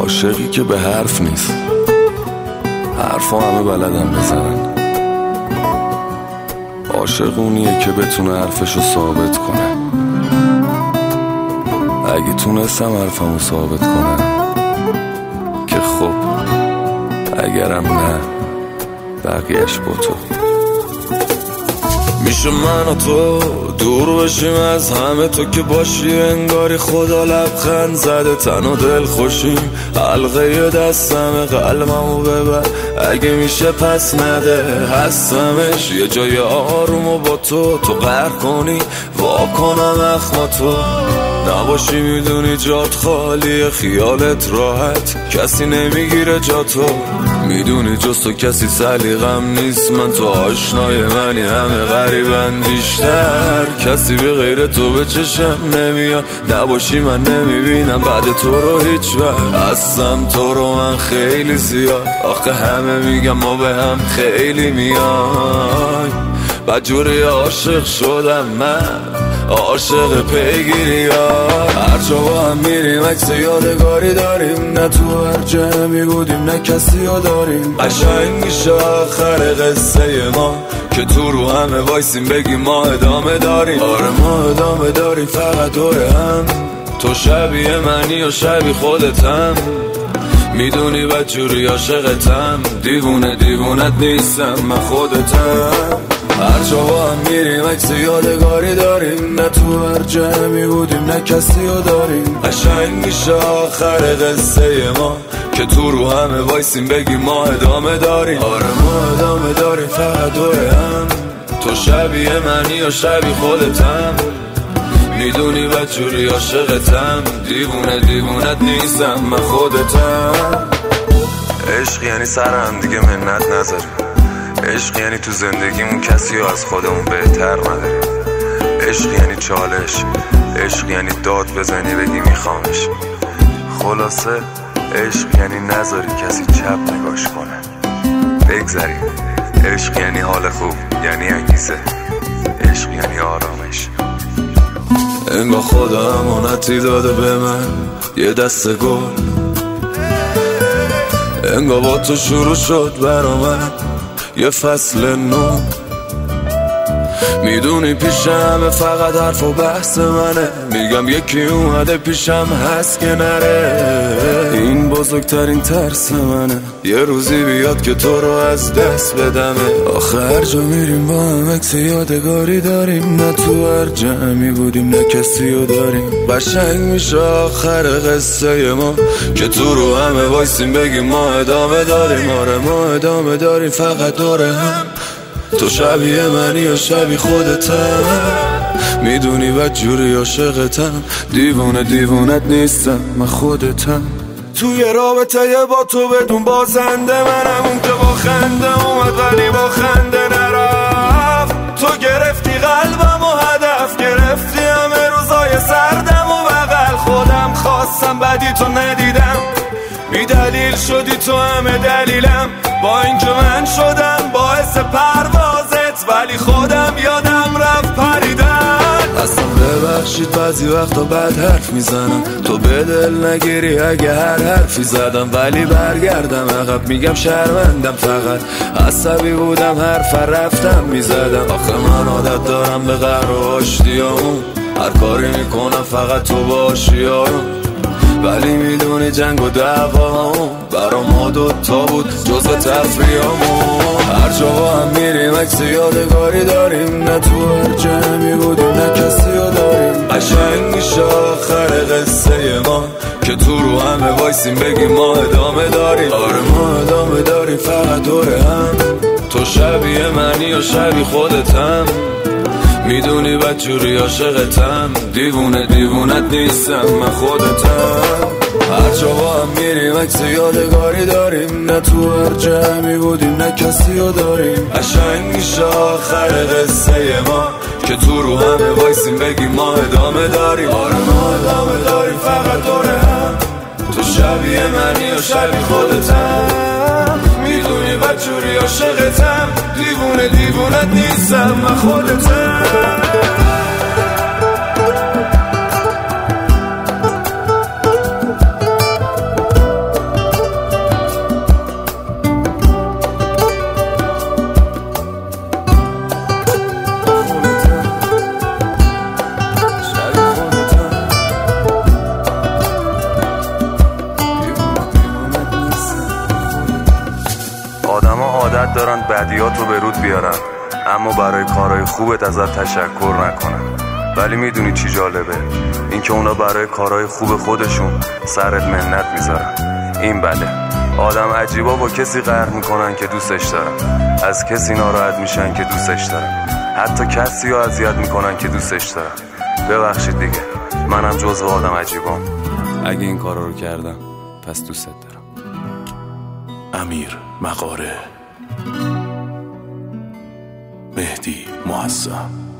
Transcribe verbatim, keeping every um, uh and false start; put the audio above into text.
عاشقی که به حرف نیست، حرفا همه بلدن بزنن. عاشق اونیه که بتونه حرفشو ثابت کنه. اگه تونستم حرفمو ثابت کنم که خب، اگرم نه بقیهش با تو. میشه من و تو دور بشیم از همه، تو که باشی انگاری خدا لبخند زده. تن و دل خوشیم، حلقه دستم قلبمو ببر اگه میشه پس نده. هستمش یه جای آرومو با تو، تو قهر کنی وا کنم اخما تو نباشی. میدونی جات خالیه، خیالت راحت، کسی نمیگیره جا تو. میدونی جز تو کسی سلیقم نیست، من تو آشنای منی، همه غریبن بیشتر. کسی به غیر تو به چشم نمیاد، نباشی من نمیبینم بعد تو رو هیچ وقت. هستم تو رو من خیلی زیاد، آخه همه میگم ما به هم خیلی میای. بدجوری عاشق شدم من، عاشق پیگیری ها. هر جا با هم میریم عکس یادگاری داریم، نه تو هر جمعی بودیم نه کسی ها داریم. قشنگ میشه آخر قصه ما که تو رو همه وایسیم بگیم ما ادامه داریم. آره ما ادامه داریم فقط دور هم، تو شبیه منی و شبیه خودتم. میدونی بدجوری عاشقتم، دیوونه دیوونت نیستم من خودتم. هر جا با هم میریم عکس یادگاری داریم، نه تو هر جمعی بودیم نه کسی ها داریم. قشنگ میشه آخر قصه ما که تو رو همه وایسیم بگیم ما ادامه داریم. آره ما ادامه داریم فقط دور هم، تو شبیه منی و شبیه خودتم. میدونی بدجوری عاشقتم، دیوونه دیوونت نیستم من خودتم. عشق یعنی سر هم دیگه منت نذاریم، عشق یعنی تو زندگیمون کسی رو از خودمون بهتر نداریم. عشق یعنی چالش، عشق یعنی داد بزنی بگی میخوامش. خلاصه عشق یعنی نذاری کسی چپ نگاش کنه، بگذاریم. عشق یعنی حال خوب، یعنی انگیزه، عشق یعنی آرامش. انگار خدا امانتی داده به من یه دسته گل، انگار با تو شروع شد برا من یه فصل نو. میدونی پیشم فقط حرف و بحث منه، میگم یکی اومده پیشم هست که نره. این بزرگترین ترس منه یه روزی بیاد که تو رو از دست بدمه. آخه هر جا میریم با هم عکس یادگاری داریم، نه تو هر جمعی بودیم نه کسی رو داریم. قشنگ میشه آخر قصه ما که تو رو همه وایسیم بگیم ما ادامه داریم. آره ما ادامه داریم فقط دور هم، تو شبیه منی و شبیه خودتم. میدونی بدجوری عاشقتم، دیوونه دیوونت نیستم من خودتم. توی رابطه با تو بدون بازنده منم، اون که با خنده اومد ولی با خنده نرفت. تو گرفتی قلبم و هدف گرفتی همه روزای سردم و بغل خودم خواستم بدی تو ندیدم، بی دلیل شدی تو همه دلیلم. با اینکه من شدم باعث پروازت ولی خودم یادم رفت پریدن. اصلا ببخشید بعضی وقتا بد حرف میزنم، تو به دل نگیری اگه هر حرفی زدم. ولی برگردم عقب میگم شرمندم، فقط عصبی بودم حرف رفتم میزدم. آخه من عادت دارم به قهر و آشتیامون، هر کاری میکنم فقط تو باشی آروم. ولی میدونی جنگ و دعوامون برا ما دوتا بود جزو تفریحامون. هر جا با هم میریم عکس یادگاری داریم، نه تو هر جمعی بودیم نه کسی رو داریم. قشنگ میشه آخر قصه ما که تو رو همه وایسیم بگیم ما ادامه داریم. آره ما ادامه داریم فقط دور هم، تو شبیه منی و شبیه خودتم. میدونی بدجوری عاشقتم، دیوونه دیوونت نیستم من خودتم. هر جا با هم میریم عکس یادگاری داریم، نه تو هر جمعی بودیم نه کسی رو داریم. قشنگ میشه آخر قصه ما که تو رو همه وایسیم بگیم ما ادامه داریم. آره ما ادامه داریم فقط دور هم، تو شبیه منی و شبیه خودتم. میدونی بدجوری عاشقتم، دیوونه دیوونت نیستم من خودتم. بدیات رو به رود بیارن اما برای کارهای خوبت ازت تشکر نکنن. ولی میدونی چی جالبه؟ اینکه اونا برای کارهای خوب خودشون سرت منت میذارن. این بده. آدم عجیبا با کسی قهر میکنن که دوستش دارن، از کسی ناراحت میشن که دوستش دارن، حتی کسی رو اذیت میکنن که دوستش دارن. ببخشید دیگه، منم جزو آدم عجیبام. اگه این کارا رو کردم پس دوستت دارم. امیر مغاره، مهدی معظم.